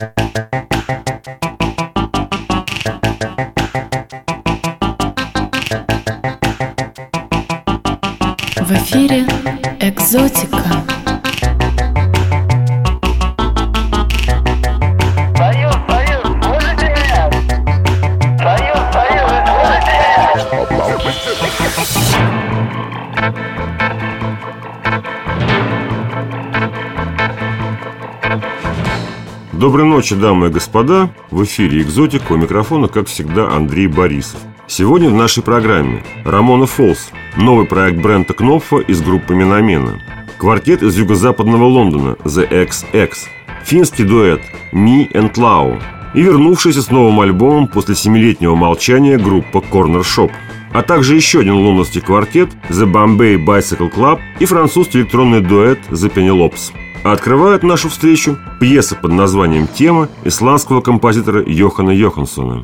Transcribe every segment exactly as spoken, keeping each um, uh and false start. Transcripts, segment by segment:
В эфире «Экзотика». Союз, Союз, слышите меня? Союз, Союз, слышите меня? Доброй ночи, дамы и господа. В эфире «Экзотика», у микрофона, как всегда, Андрей Борисов. Сегодня в нашей программе Рамона Фолс, новый проект Брента Кнопфа из группы Минамена, квартет из юго-западного Лондона The икс икс, финский дуэт Me and Lau и вернувшаяся с новым альбомом после семилетнего молчания группа Corner Shop, а также еще один лондонский квартет The Bombay Bicycle Club и французский электронный дуэт The Penelopes. А открывает нашу встречу пьеса под названием «Тема» исландского композитора Йохана Йоханссона.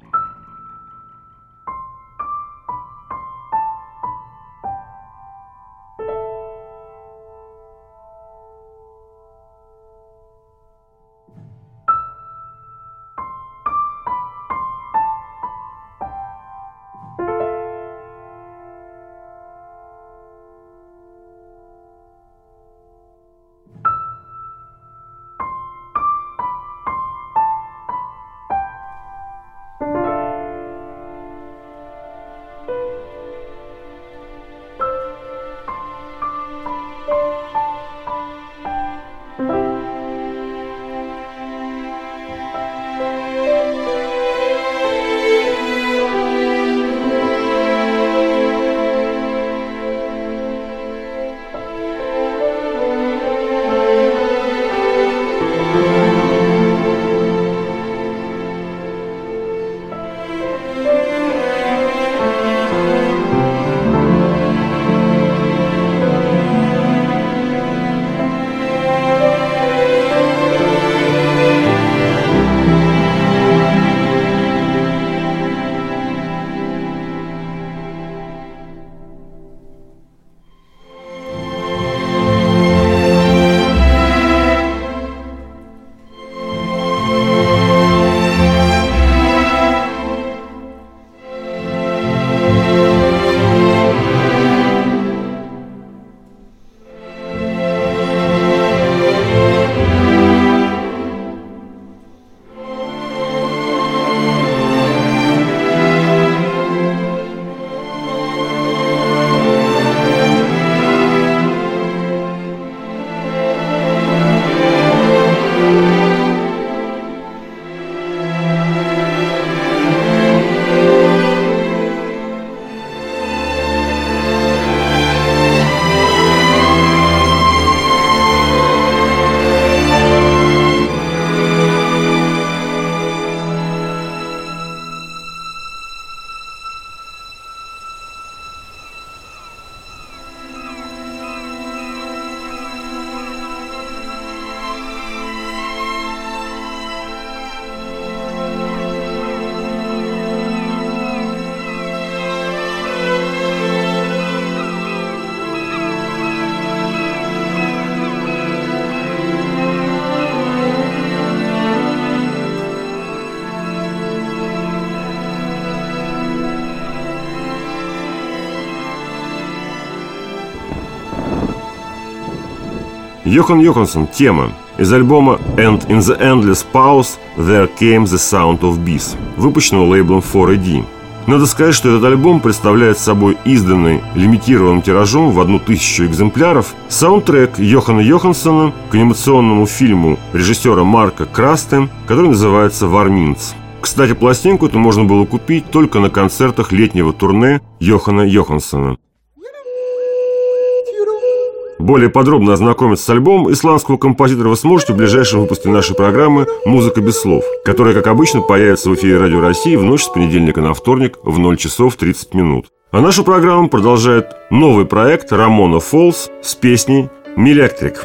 Йохан Йоханссон «Тема» из альбома «And in the Endless Pause There Came the Sound of Bees», выпущенного лейблом фор и ди. Надо сказать, что этот альбом представляет собой изданный лимитированным тиражом в одну тысячу экземпляров саундтрек Йохана Йоханссона к анимационному фильму режиссера Марка Красте, который называется «Варминц». Кстати, пластинку эту можно было купить только на концертах летнего турне Йохана Йоханссона. Более подробно ознакомиться с альбомом исландского композитора вы сможете в ближайшем выпуске нашей программы «Музыка без слов», которая, как обычно, появится в эфире Радио России в ночь с понедельника на вторник в ноль часов тридцать минут. А нашу программу продолжает новый проект Рамона Фолс с песней «Милектрик».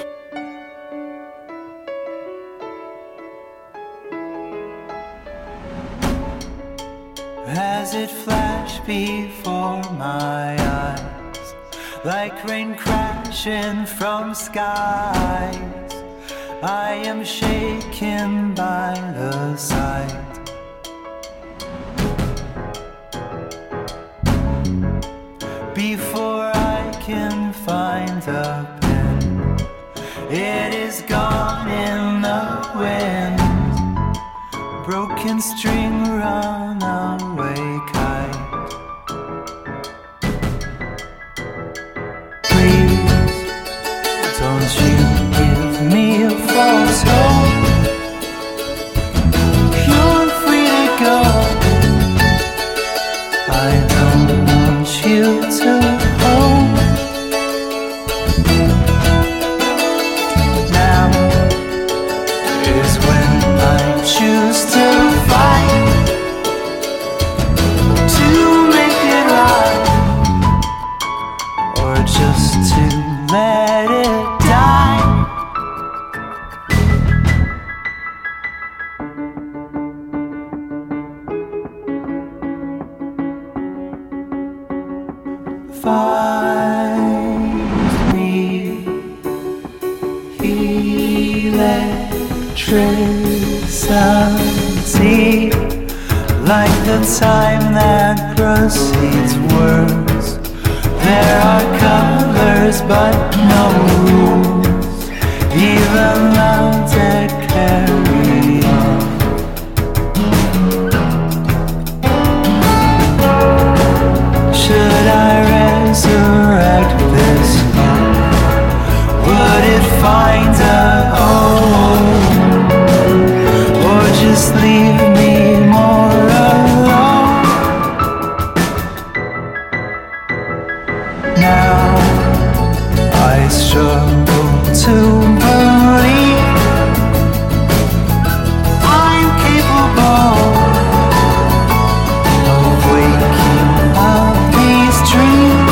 As it flashed before my eyes, like rain crashing from skies, I am shaken by the sight. Before I can find the pen, it is gone in the wind. Broken string, runaway kite. Please, don't you give me a false hope. You're free to go. I don't want you to hope. Now is when I choose to fight, to make it right, or just to let it die. Find me electricity, like the time that proceeds words. There are colors but no rules, even though dead carry on. Should I resurrect this love? Would it find a home, or just leave me more alone? Now I struggle to believe I'm capable of waking up these dreams.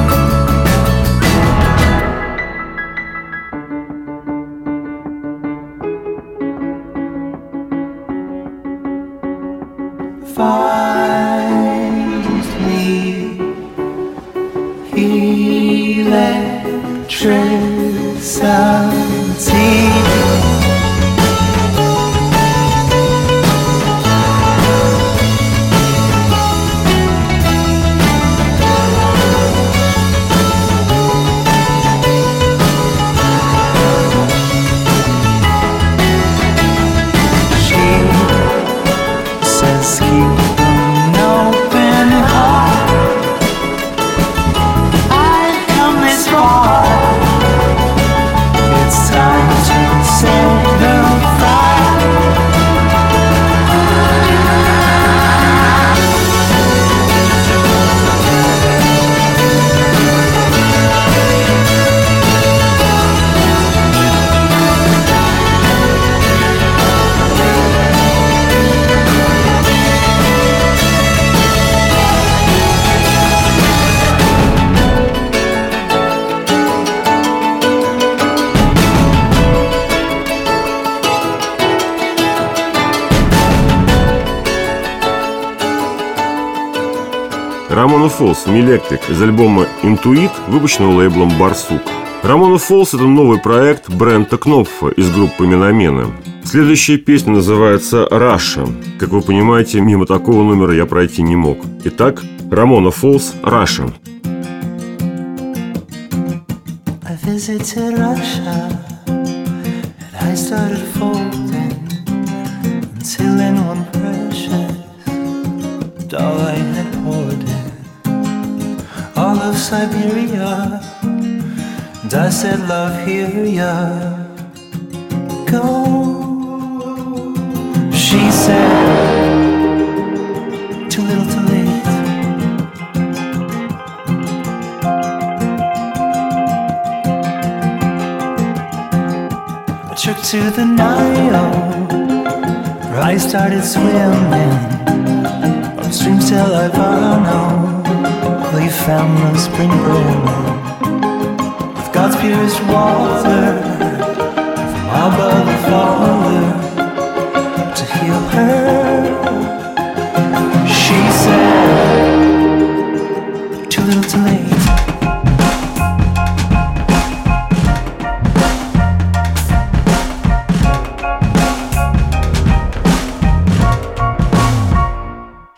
Find me electricity. She says keep an open heart. I've come this far. It's time to say goodbye. Ramona Falls Electric из альбома «Интуит», выпущенного лейблом «Барсук». Ramona Falls – это новый проект Брента Кнопфа из группы «Миномена». Следующая песня называется «Russia». Как вы понимаете, мимо такого номера я пройти не мог. Итак, Ramona Falls «Russia». I visited Russia and I started folding until in one precious doll I had hoarded all of Siberia, and I said, love, here ya go. She said, too little too late. I took to the Nile, where I started swimming upstream till I found we found the spring bloom with God's purest water from above the Father to heal her. She said, too little too late.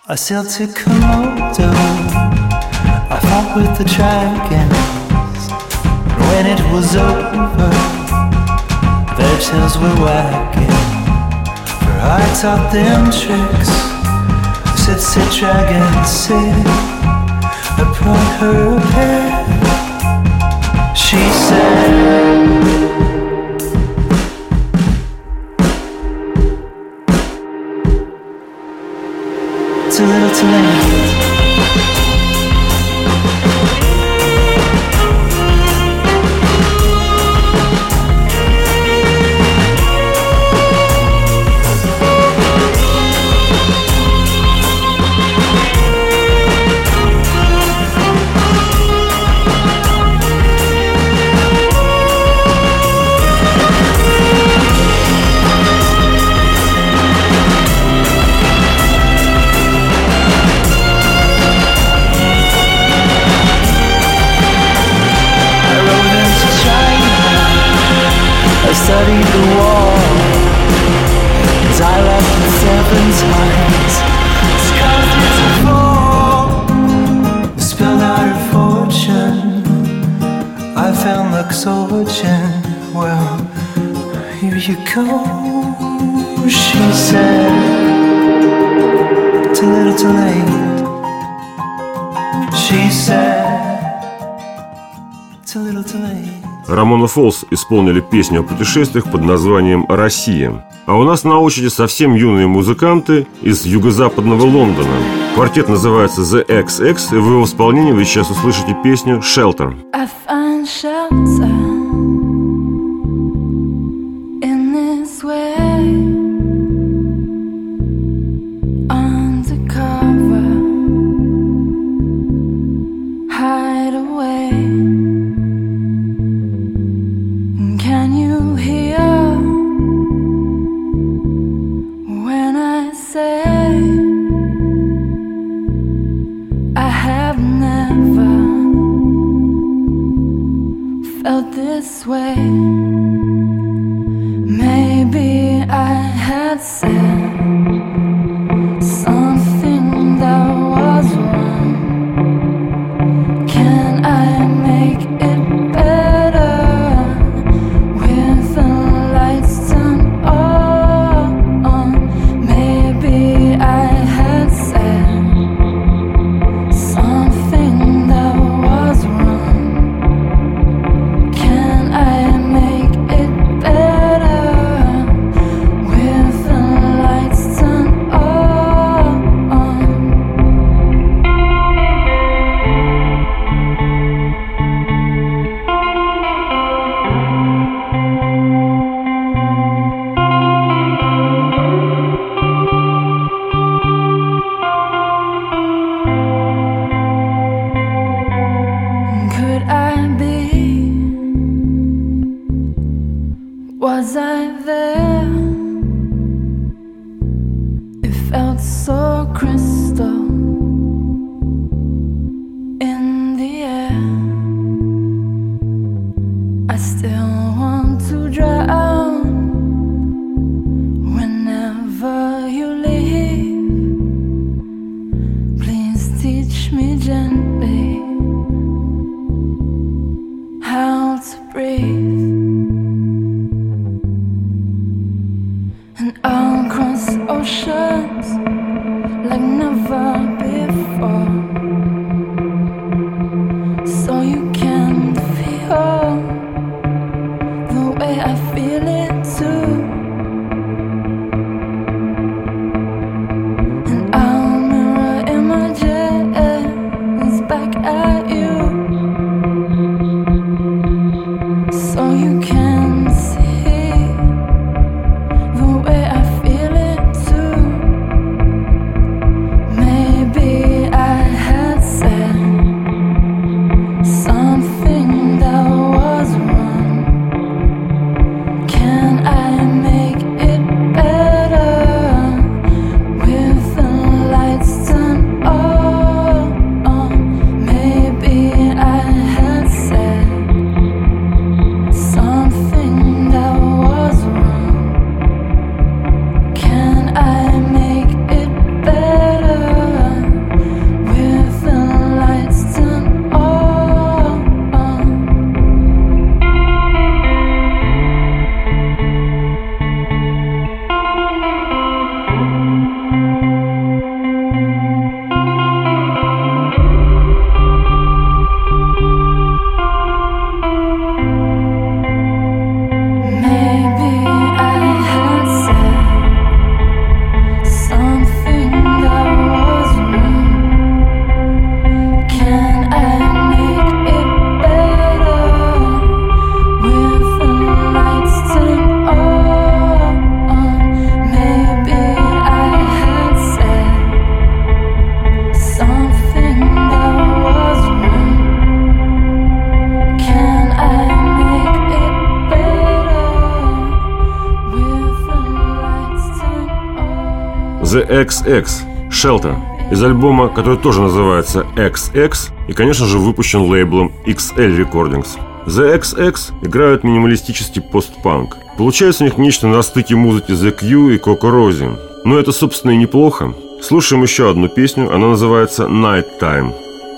I sailed to Komodo, I fought with the dragons. When it was over, their tails were wagging. For I taught them tricks. Sit, sit, dragon, sit. I brought her a pair. She said, too little too late. Studied the wall as I left it seven times. Scars did to fall, spilled out her fortune. I found Luxorgen. Well, here you go, she said. Too little too late. She said, too little too late. Рамона Фолс исполнили песню о путешествиях под названием «Россия». А у нас на очереди совсем юные музыканты из юго-западного Лондона. Квартет называется The икс икс, и в его исполнении вы сейчас услышите песню «Shelter». I find shelter in this way, undercover, hide away. Can you hear when I say I have never felt this way? Maybe I had said something that was wrong. Can I make it better with the lights turned on? Maybe I had said something that was wrong. Can I make it better with the lights turned on? Could I be? Was I there? It felt so crystal in the air. I still want to drown whenever you leave. Please teach me gently how to breathe, and I'll cross oceans like never before, so you can feel the way I feel it too. And I'll mirror images back at you, so you can see the way I feel it too. The икс икс Shelter из альбома, который тоже называется икс икс и, конечно же, выпущен лейблом икс эль Recordings. The икс икс играют минималистический постпанк. Получается у них нечто на стыке музыки The Q и Coco Rosie. Но это, собственно, и неплохо. Слушаем еще одну песню, она называется Night Time.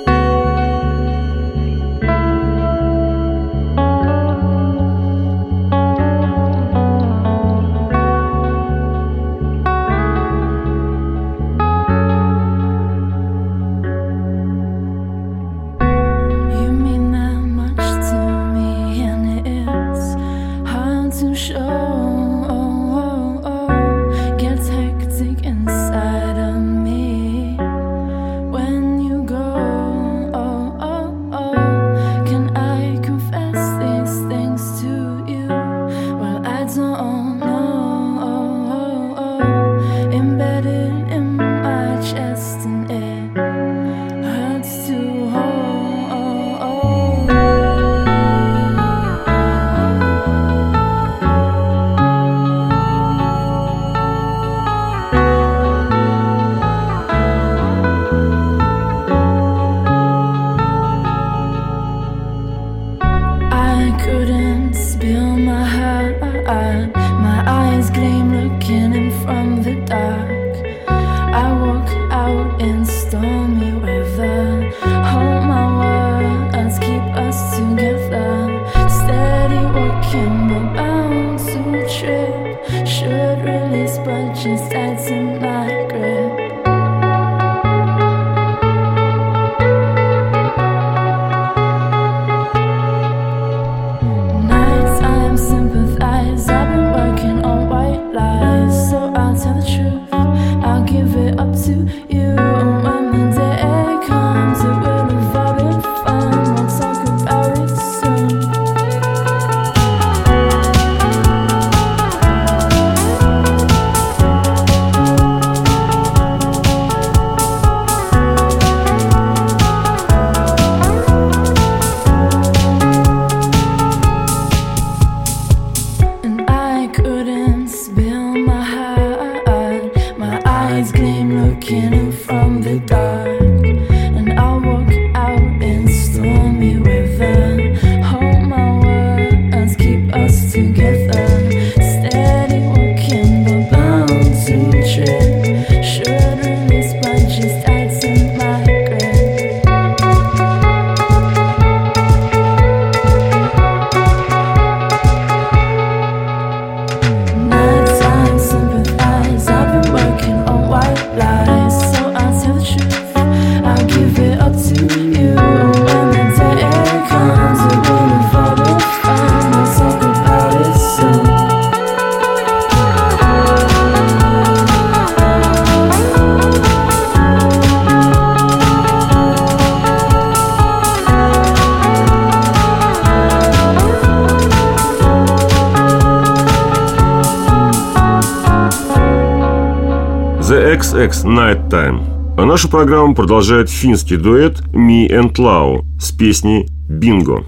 The икс икс Night Time. А нашу программу продолжает финский дуэт Me and Lau с песней «Bingo».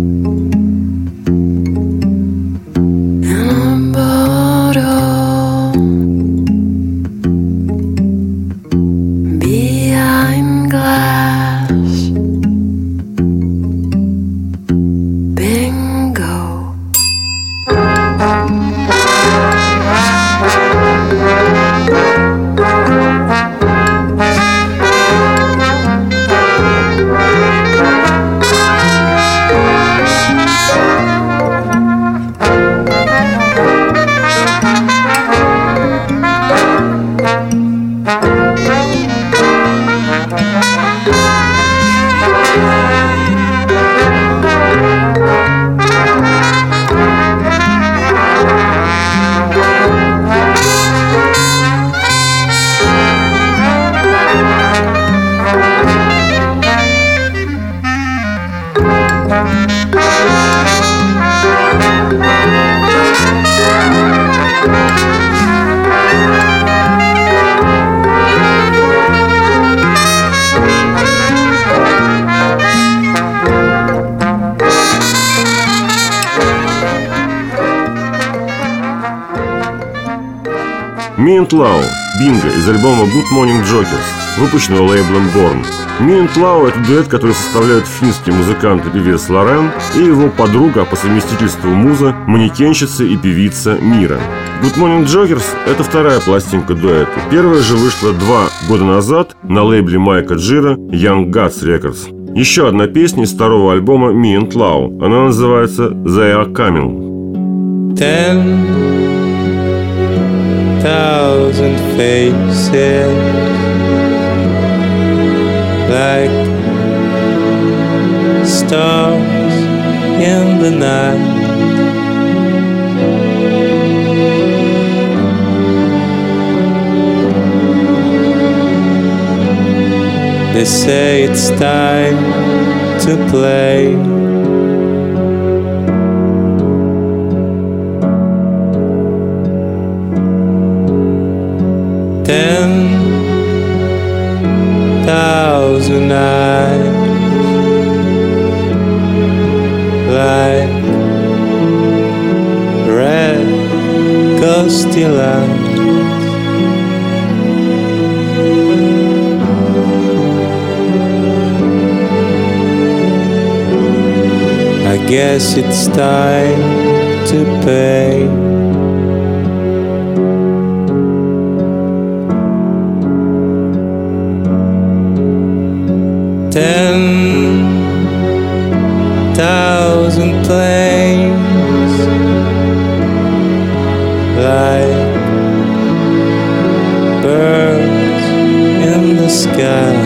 In a bottle behind glass. Bingo. Me and Lau, Bingo из альбома Good Morning Jokers, выпущенного лейблом Born. Me and Lau — это дуэт, который составляют финский музыкант и певец Лорен и его подруга, а по совместительству муза, манекенщица и певица Мира. Good Morning Jokers — это вторая пластинка дуэта. Первая же вышла два года назад на лейбле Майка Джира Young Gods Records. Еще одна песня из второго альбома Me and Lau. Она называется They Are Coming. Ten thousand faces, like stars in the night. They say it's time to play. Ten thousand eyes, like red ghosty lights. I guess it's time to pay. Ten thousand planes, like birds in the sky.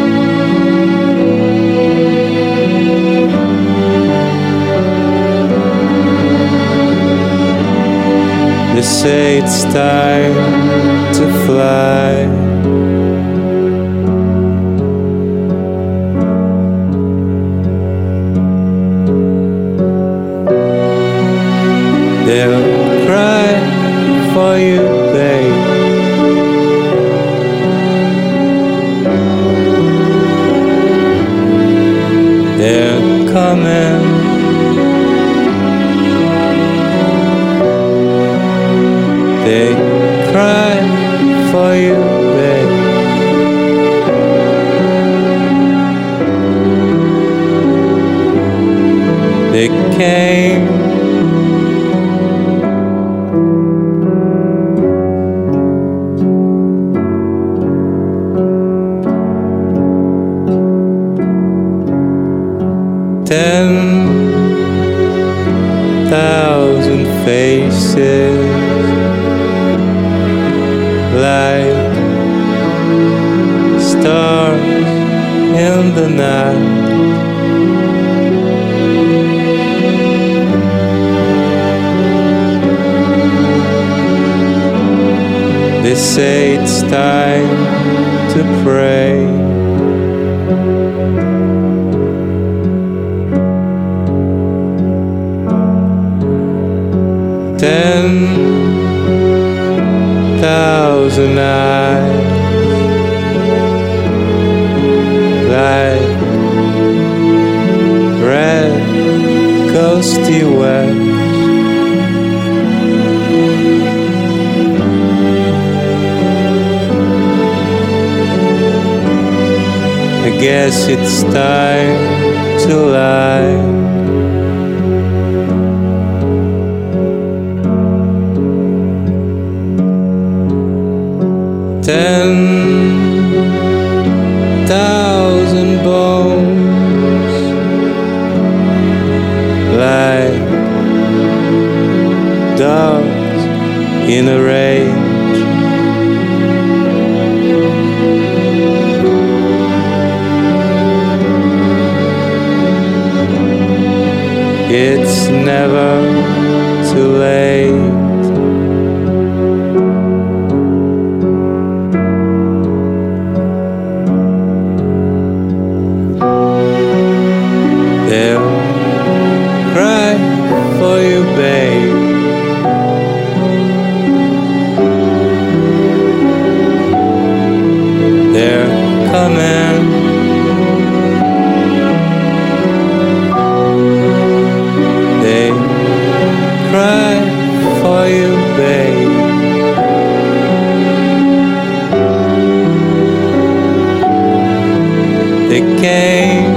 They say it's time to fly. They'll cry for you, babe. They're coming. They cry for you, babe. They came. Ten thousand faces, like stars in the night. They say it's time to pray. Ten thousand eyes, like red ghosty webs. guess it's time to lie. Ten thousand bones like dogs in a rage. It's never too late. They'll cry for you, babe. They're coming. They cry for you, babe. They came.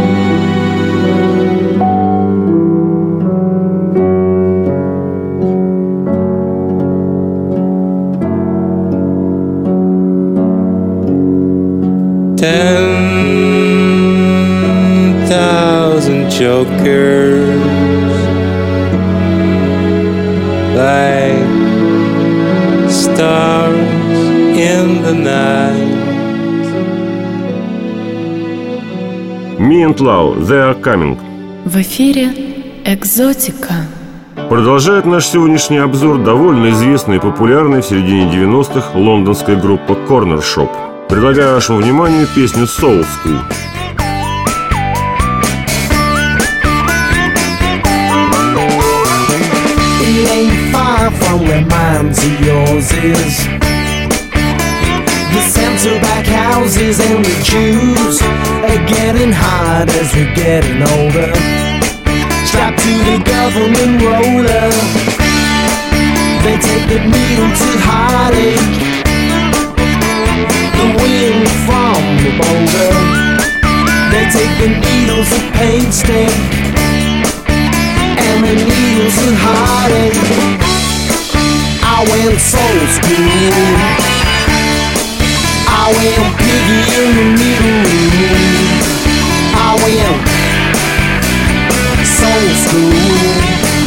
Ten thousand jokers like stars in the night. Me and Lau, They Are Coming. В эфире «Экзотика». Продолжает наш сегодняшний обзор довольно известная и популярная в середине девяностых лондонская группа Corner Shop. Предлагаю вашему вниманию песню Soul School. It ain't far from where mine to yours is. The centre-back houses and the Jews are getting hard as we're getting older. Strapped to the government roller, they take the needle to heartache. The wind from the boulder, they take the needles of pain stick and the needles of heartache. I went soul school, I went piggy in the middle, I went soul school.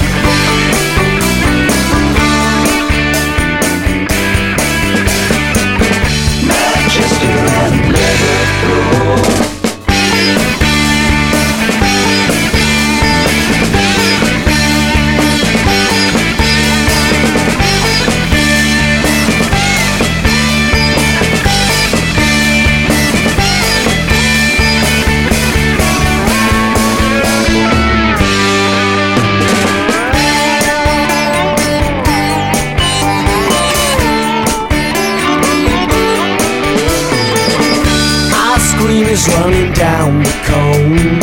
Is running down the cone.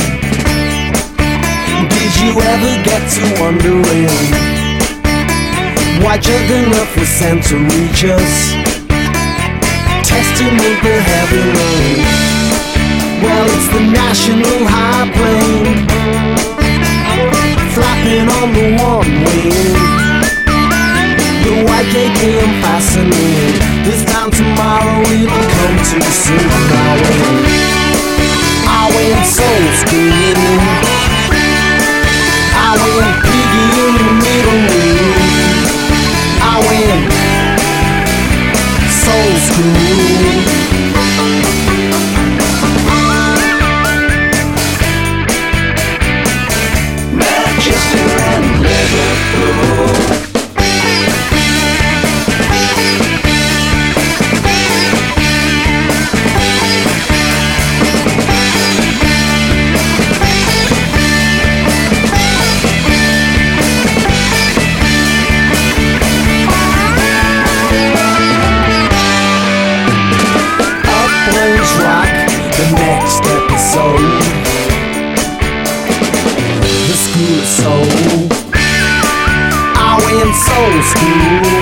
Did you ever get to wondering why Juggernaut was sent to reach us, testing with the heavy rain? Well, it's the national high plane, flapping on the one wing. The white gate came fascinating. This time tomorrow it'll come too soon. I went, I went soul school, I went piggy in the middle, I went soul school. Manchester and Liverpool. Soul school,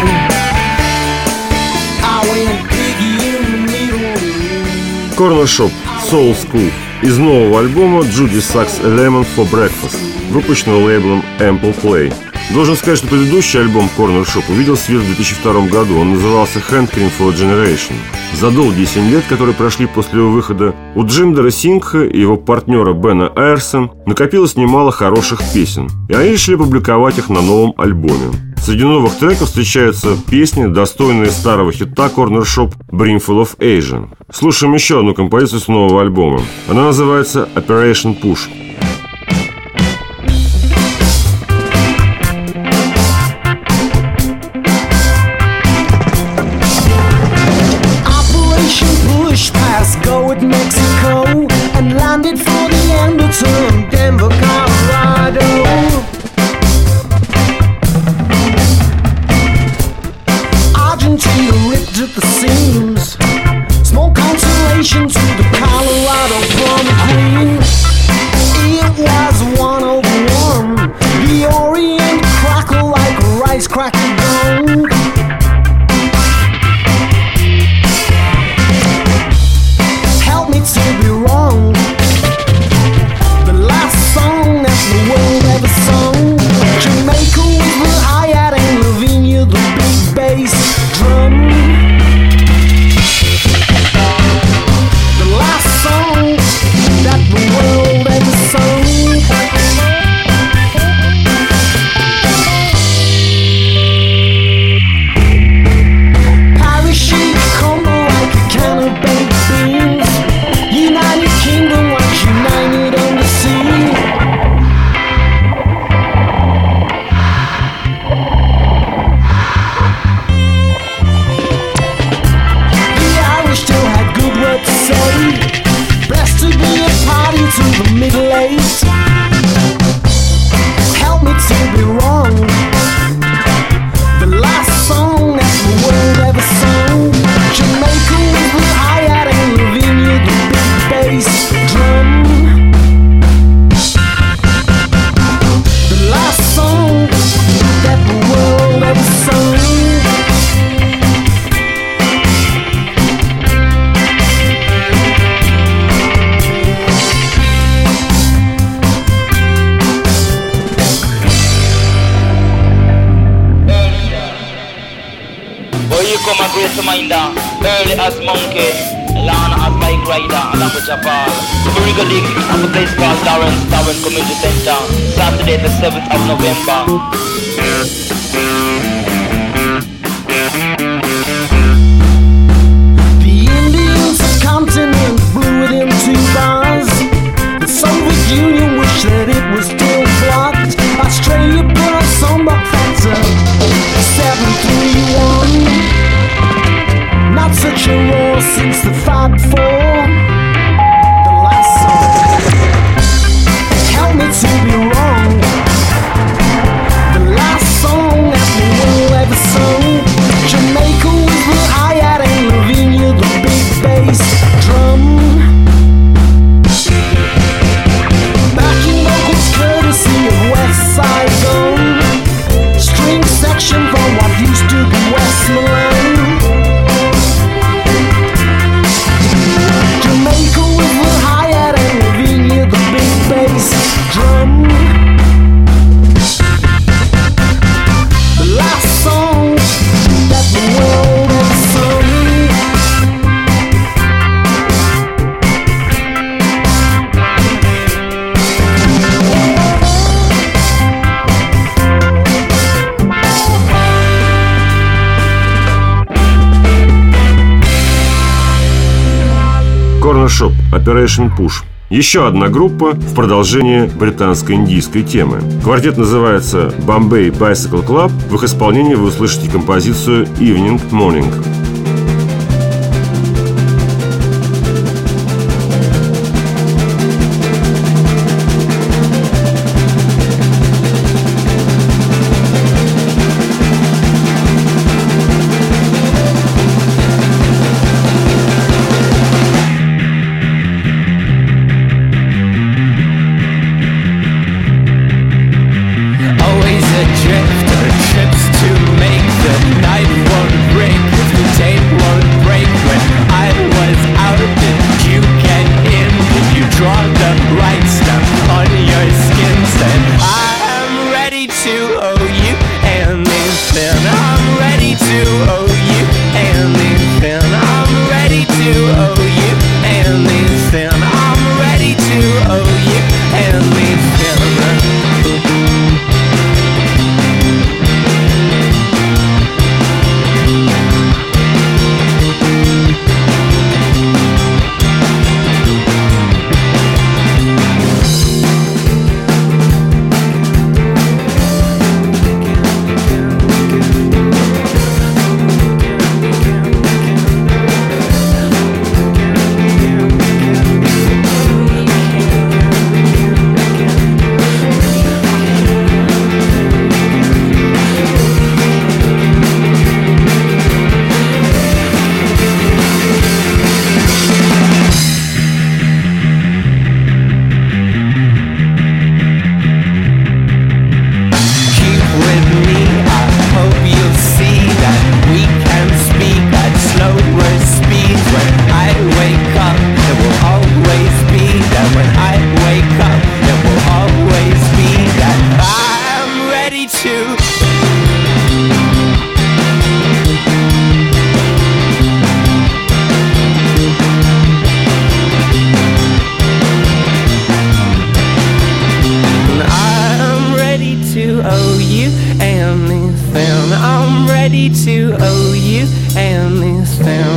I went piggy in the middle. Corner Shop, Soul School. из нового альбома «Judy Sucks a Lemon for Breakfast», выпущенного лейблом Ample Play. Должен сказать, что предыдущий альбом Corner Shop увидел свет в две тысячи втором году. Он назывался «Handcream for a Generation». За долгие семь лет, которые прошли после его выхода, у Джиндера Сингха и его партнера Бена Айрса накопилось немало хороших песен, и они решили публиковать их на новом альбоме. Среди новых треков встречаются песни, достойные старого хита Corner Shop «Brimful of Asia». Слушаем еще одну композицию с нового альбома. Она называется «Operation Push». Go with Mexico and landed for the Anderton, Denver, Colorado. Argentina ripped at the seams. Small consolation to the Colorado prom queen. It was one over one. The Orient crackle like a rice cracker gone. To be wrong, the last song that the world ever sung. Jamaica with the hi-hat and Lavinia the big bass drum. The last song that the world ever sung. Parachute combo like a can of baked beans. United Kingdom was united on the sea. The Irish still had good word to say. Blessed to be a party to the middle age. Help me to be wrong. The last song that the world ever sung. Jamaica with the hi-hat and Lavinia the big bass drum. The last song that the world ever sung. Come a great reminder, early as monkey, Lana as bike rider, along with Jabal. Burigo League at a place called Lawrence Tavern Community Center, Saturday the seventh of November. The Indian subcontinent blew it in two bars. The Soviet Union wished that it was still blocked. Australia put on some buck factor, seven three one. Not such a roar since the fight for the last song. Help me to be wrong. The last song that the world ever sung. Jamaica with the hi-hat and Lavinia the big bass drum. Backing vocals courtesy of West Saigon. String section from what used to be Westmoreland. Jamaica with the hi-hat and Lavinia the big bass drum. The last song that the world ever sung. Corner Shop, Operation Push. Еще одна группа в продолжение британско-индийской темы. Квартет называется Bombay Bicycle Club. В их исполнении вы услышите композицию Evening Morning. Always a drifter, trips to make the night one break.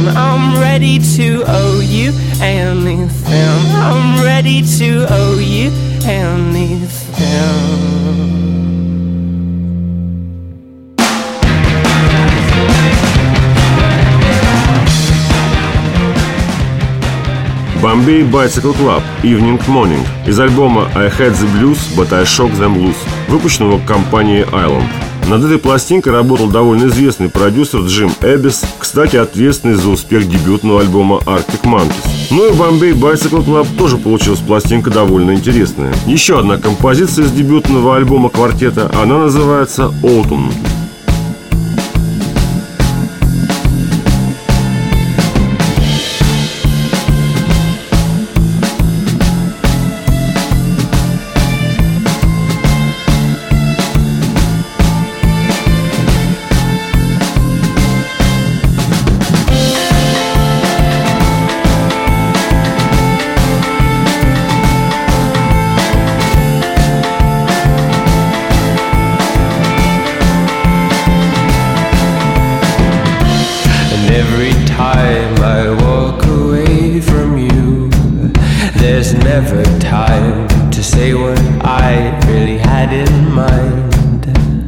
I'm ready to owe you anything. I'm ready to owe you anything. Bombay Bicycle Club Evening Morning из альбома I Had the Blues, But I Shook Them Loose, выпущенного компанией Island. Над этой пластинкой работал довольно известный продюсер Джим Эббис, кстати, ответственный за успех дебютного альбома Arctic Monkeys. Ну и Bombay Bicycle Club тоже получилась пластинка довольно интересная. Еще одна композиция из дебютного альбома квартета, она называется Autumn. Never time to say what I really had in mind.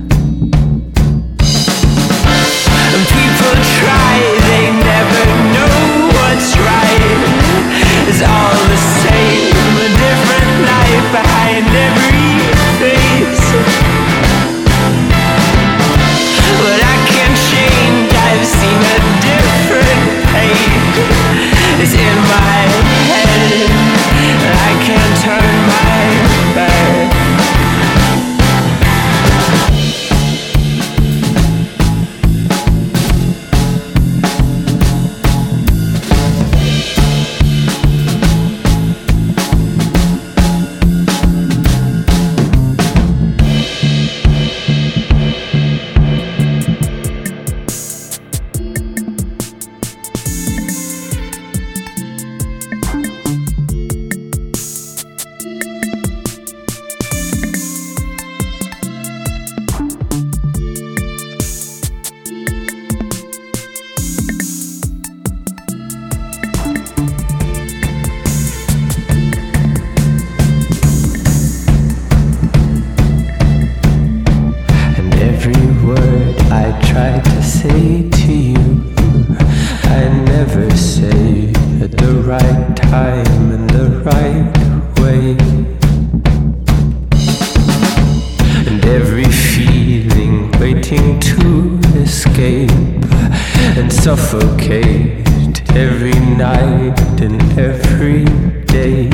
And people try, they never know what's right. It's all the same, a different life behind every face. But I can't change, I've seen a different page. It's in my head, I can't turn my back. Suffocate every night and every day.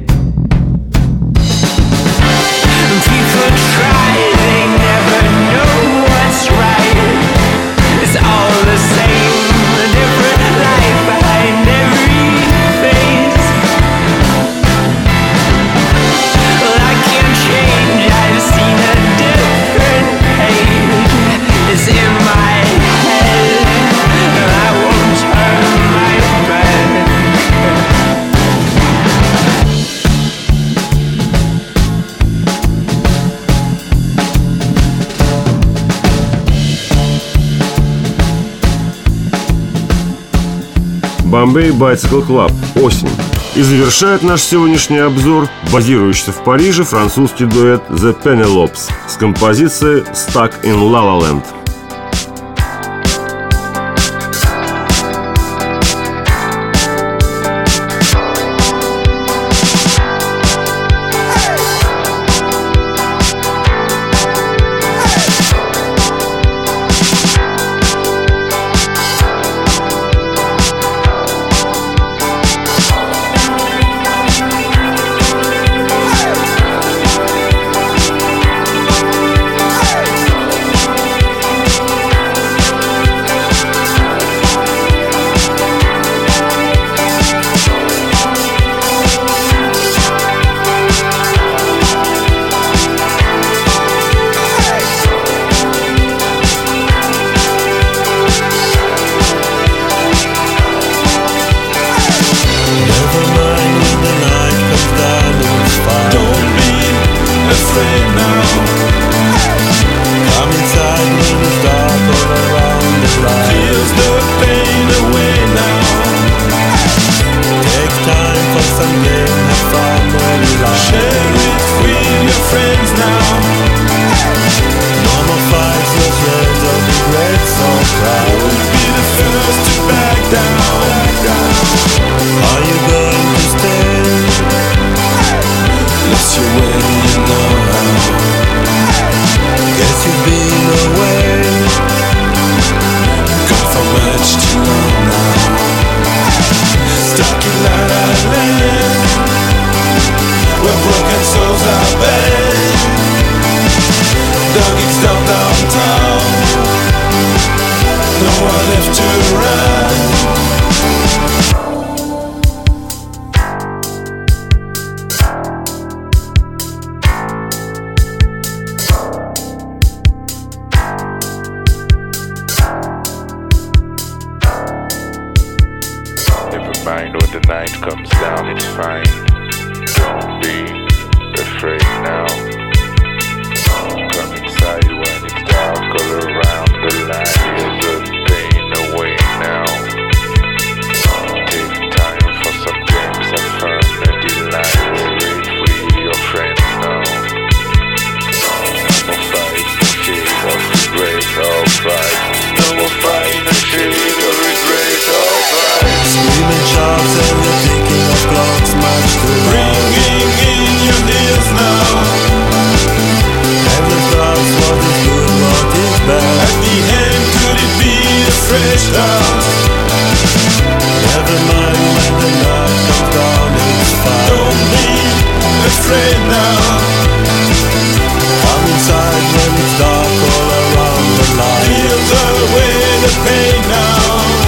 People try, they never know what's right. It's all the same, a different life behind every face. Well, I can't change, I've seen a different page. It's in my head, and I won't turn my back. Bombay Bicycle Club. Осень. И завершает наш сегодняшний обзор базирующийся в Париже французский дуэт The Penelopes с композицией Stuck in La La Land. mind when the night comes down, it's fine. Don't be afraid now. Come inside when it's dark all around the light. Here's the pain away now. Take time for some games and fun and delight. Wait free your friends now. No more fight, no shade of regret or pride. No more fight, no shade of regret or pride. Screaming shots and the ticking of clocks much too loud. Ringing in your ears now. And the thoughts, what is good, what is bad. At the end, could it be a fresh start? Never mind when the night comes down, it's fine. Don't be afraid now. Come inside when it's dark all around the light. Feel the way, the pain now.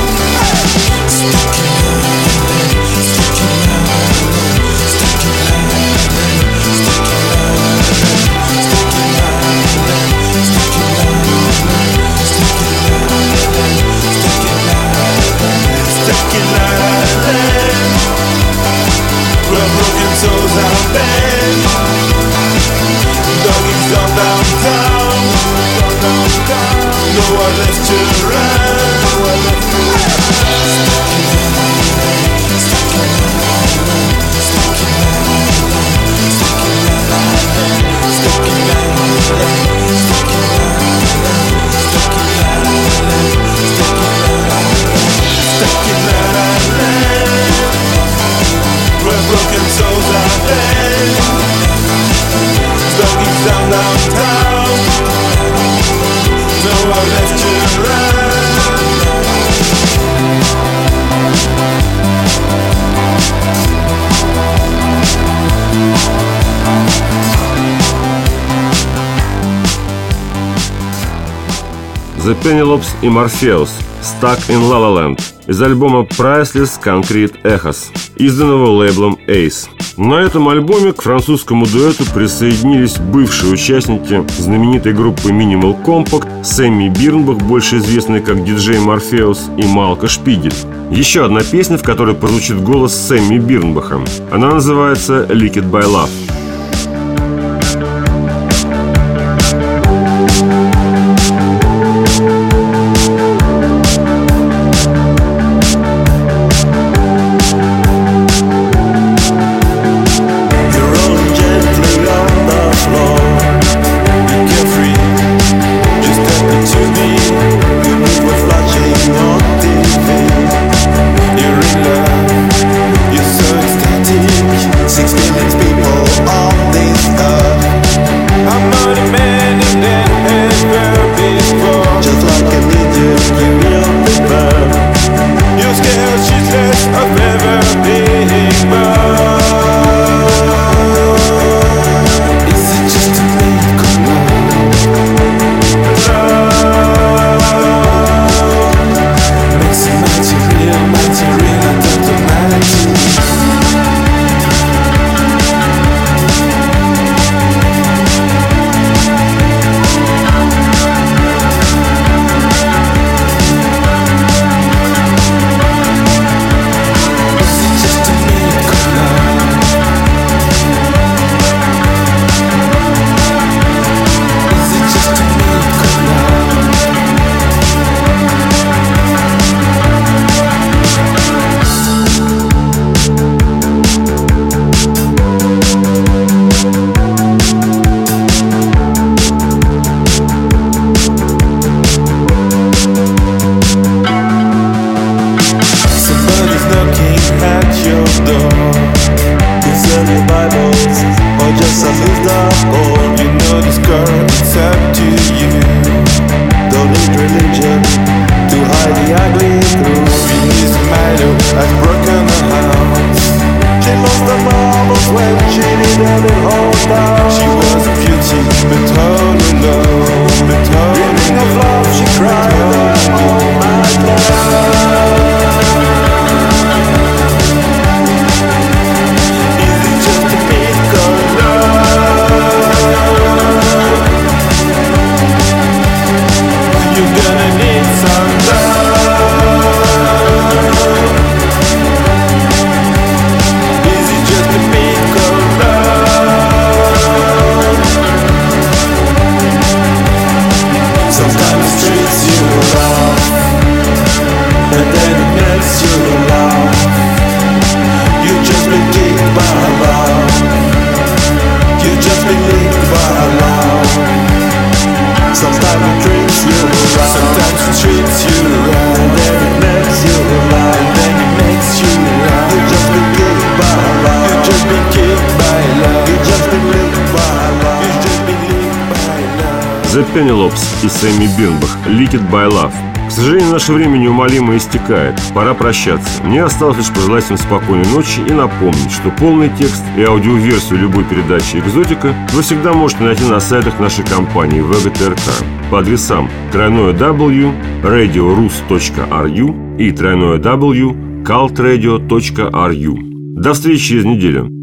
Where broken souls are bent. Doggies gone downtown. Nowhere left to run. Where broken souls are dead. Doggies down downtown. Nowhere left to run. The Penelopes и Morpheus Stuck in La La Land из альбома Priceless Concrete Echoes, изданного лейблом Ace. На этом альбоме к французскому дуэту присоединились бывшие участники знаменитой группы Minimal Compact Сэмми Бирнбах, больше известный как диджей Morpheus, и Малко Шпигель. Еще одна песня, в которой прозвучит голос Сэмми Бирнбаха. Она называется Lick It By Love. You're gonna need some love. makes you laugh. You just been kicked by love. You just been licked by love. Sometimes it treats you right, sometimes it treats you right, and then it makes you right, and then it makes you right. You just been kicked by love. You just been kicked by love. You just been licked by love. You just been licked by love. The Pennylops и Сэмми Бирнбах «Lick It by Love». К сожалению, наше время неумолимо истекает. Пора прощаться. Мне осталось лишь пожелать всем спокойной ночи и напомнить, что полный текст и аудиоверсию любой передачи «Экзотика» вы всегда можете найти на сайтах нашей компании вэ гэ тэ эр ка по адресам тройное дабл-ю точка радиорус точка ар ю и тройное дабл-ю точка калт радио точка ар ю. До встречи через неделю.